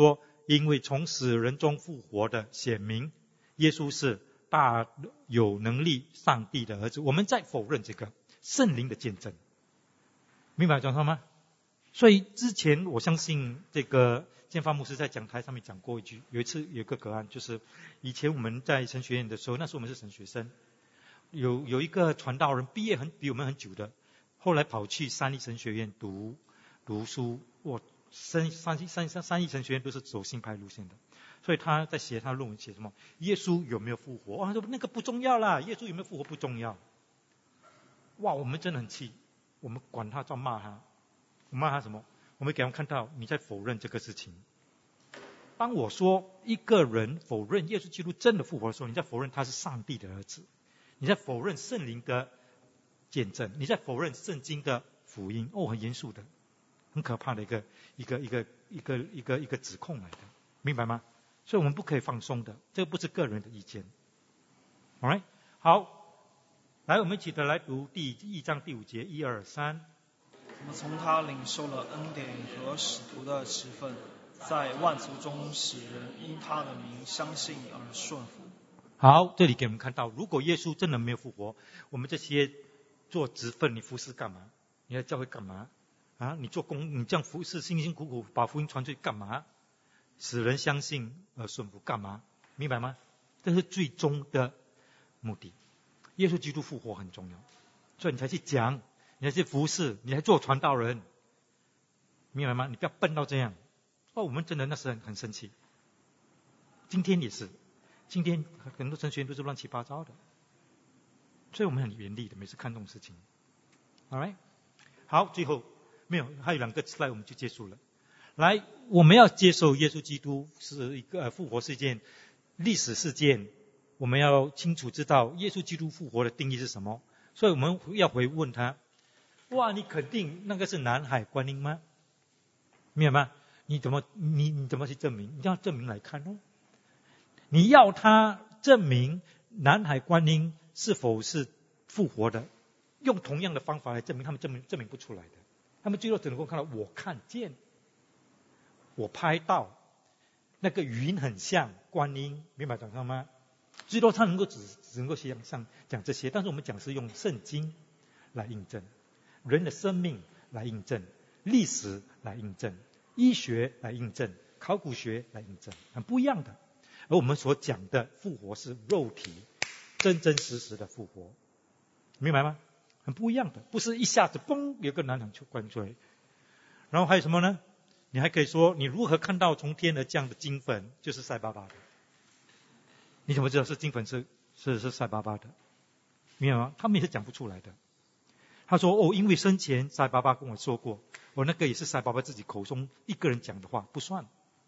因为从死人中复活的显明耶稣是大有能力上帝的儿子。我们在否认这个圣灵的见证，明白讲什么吗？所以之前我相信这个建发牧师在讲台上面讲过一句，有一次有一个个案，就是以前我们在神学院的时候，那时候我们是神学生，有一个传道人毕业比我们很久的，后来跑去三一神学院读书。三一神学院都是走新派路线的，所以他在写他论文写什么？耶稣有没有复活？他说那个不重要啦，耶稣有没有复活不重要。哇，我们真的很气，我们管他照骂他。我骂他什么？我们给他们看到你在否认这个事情。当我说一个人否认耶稣基督真的复活的时候，你在否认他是上帝的儿子，你在否认圣灵的见证，你在否认圣经的福音。很严肃的，很可怕的一个指控来的，明白吗？所以我们不可以放松的，这个不是个人的意见。Alright， 好，来我们一起的来读第1章第5节，1、2、3。 我们从他领受了恩典和使徒的职分，在万族中使人因他的名相信而顺服。 好，这里给我们看到，如果耶稣真的没有复活，我们这些做职分，你服侍干嘛？你在教会干嘛？你做工，你这样服侍，辛辛苦苦把福音传出去干嘛？使人相信而顺服干嘛？明白吗？这是最终的目的。耶稣基督复活很重要，所以你才去讲，你才去服侍，你才做传道人，明白吗？你不要笨到这样。我们真的那时很生气，今天也是，今天很多神学院都是乱七八糟的，所以我们很严厉的，每次看这种事情。Alright， 好，最后没有，还有2个 slide 我们就结束了。来，我们要接受耶稣基督是一个复活事件，历史事件，我们要清楚知道耶稣基督复活的定义是什么。所以我们要回问他：哇，你肯定那个是南海观音吗？明白吗？你怎么去证明？你要证明来看哦。你要他证明南海观音是否是复活的，用同样的方法来证明，他们证明不出来的。他们最多只能够看到我看见，我拍到那个云很像观音，明白讲什么吗？最多他只能够像讲这些，但是我们讲是用圣经来印证，人的生命来印证，历史来印证，医学来印证，考古学来印证，很不一样的。而我们所讲的复活是肉体真真实实的复活，明白吗？很不一样的，不是一下子嘣有个男人就关出来。然后还有什么呢？你还可以说你如何看到从天而降的金粉就是晒巴巴的。你怎么知道是金粉是晒巴巴的？明白吗？他们也是讲不出来的。他说因为生前晒巴巴跟我说过，那个也是晒巴巴自己口中一个人讲的话，不算。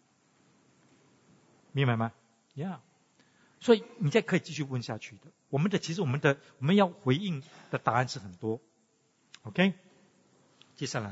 明白吗？所以你再可以继续问下去的。我们要回应的答案是很多。OK， 接下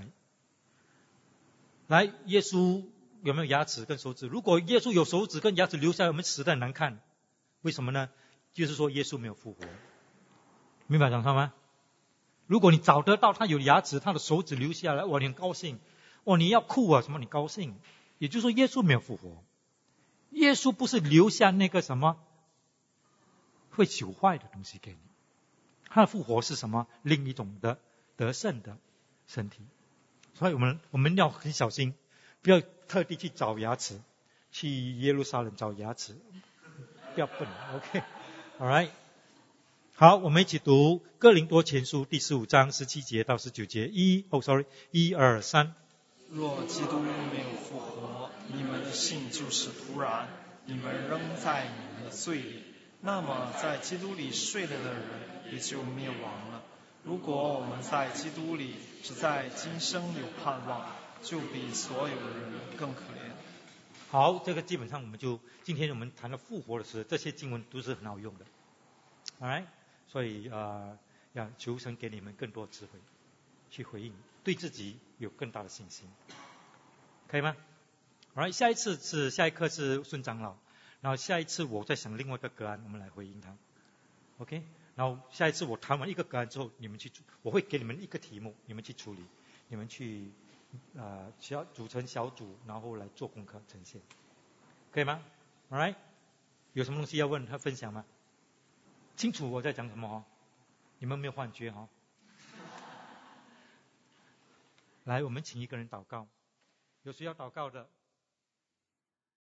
来，耶稣有没有牙齿跟手指？如果耶稣有手指跟牙齿留下来，我们死得很难看。为什么呢？就是说耶稣没有复活。明白讲什么吗？如果你找得到他有牙齿，他的手指留下来，你很高兴。你要哭啊？什么？你高兴？也就是说耶稣没有复活。耶稣不是留下那个什么会朽坏的东西给你，他的复活是什么？另一种的得胜的身体。所以我们要很小心，不要特地去找牙齿，去耶路撒冷找牙齿，不要笨。OK， Alright， 好，我们一起读哥林多前书第15章17节到19节。1、2、3。 若基督没有复活，你们的信就是徒然，你们仍在你们的罪里。那么在基督里睡了的人也就灭亡了。如果我们在基督里只在今生有盼望，就比所有人更可怜。 好，这个基本上今天我们谈到复活的时候，这些经文都是很好用的。Alright， 所以要求神给你们更多智慧去回应，对自己有更大的信心，可以吗？ Alright， 下一课是孙长老，然后下一次我再想另外一个个案，我们来回应他。OK， 然后下一次我谈完一个个案之后，我会给你们一个题目，你们去处理，你们去组成小组，然后来做功课呈现。 可以吗 ？All right， 有什么东西要问和分享吗？清楚我在讲什么哦？你们没有幻觉哦？来，我们请一个人祷告。有谁要祷告的？